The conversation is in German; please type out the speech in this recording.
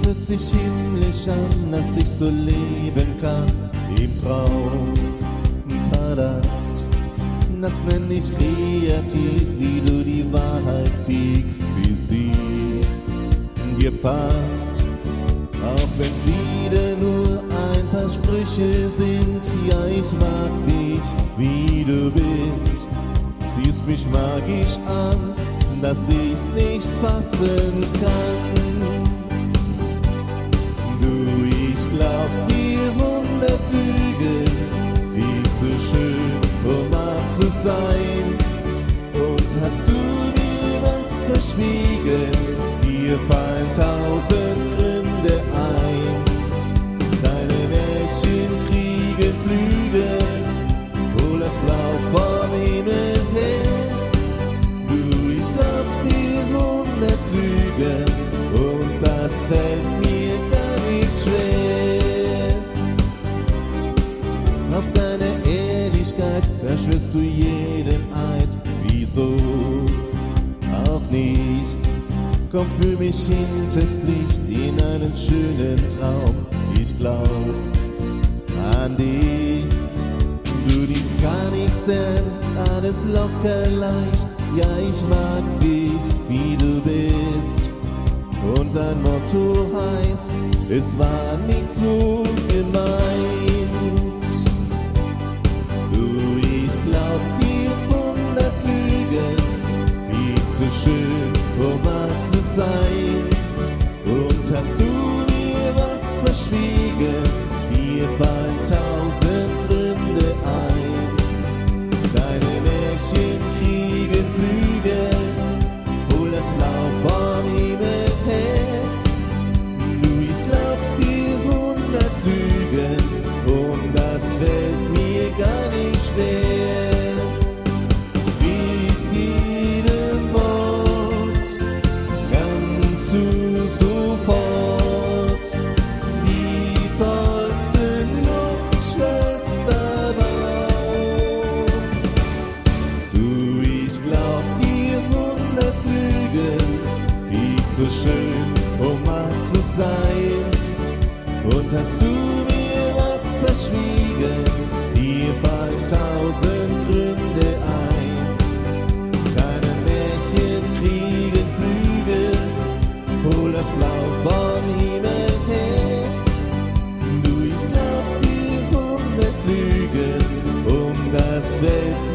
fühlt sich himmlisch an, dass ich so leben kann im Traum. Palast, das nenn ich kreativ, wie du die Wahrheit biegst, wie sie dir passt. Auch wenn's wieder nur ein paar Sprüche sind, ja, ich mag dich, wie du bist. Ziehst mich magisch an, dass ich's nicht fassen kann. Du, ich glaub dir 100 Lügen, viel zu schön, um wahr zu sein. Und hast du mir was verschwiegen, mir fallen 1000 Gründe ein. Deine Märchen kriegen Flügel, hol das Blau vom Himmel her. Du, ich glaub dir 100 Lügen, und das fällt mir gar nicht schwer. Auf deine Ehrlichkeit, da schwörst du jedem Eid, wieso auch nicht? Komm, fühl mich hinters Licht in einen schönen Traum. Ich glaub an dich. Du nimmst gar nichts ernst, alles locker leicht. Ja, ich mag dich, wie du bist. Und dein Motto heißt, es war nicht so gemeint. Du, ich glaub dir 100 Lügen, viel zu schön, um wahr zu sein. Und hast du mir was verschwiegen, mir fallen 1000 Gründe ein. Deine Märchen kriegen Flügel, hol das Blau vom Himmel her. Du, ich glaub dir 100 Lügen, und das fällt mir gar nicht schwer. Mit jedem Wort kannst du sofort die tollsten Luftschlösser bauen. Du, ich glaub dir 100 Lügen, viel zu schön, um wahr zu sein. Und hast du mir was verschwiegen, hier fallen 1000 Gründe ein. Deine Märchen kriegen Flügel, hol das Blau vom Himmel her. Du, ich glaub dir 100 Lügen, das fällt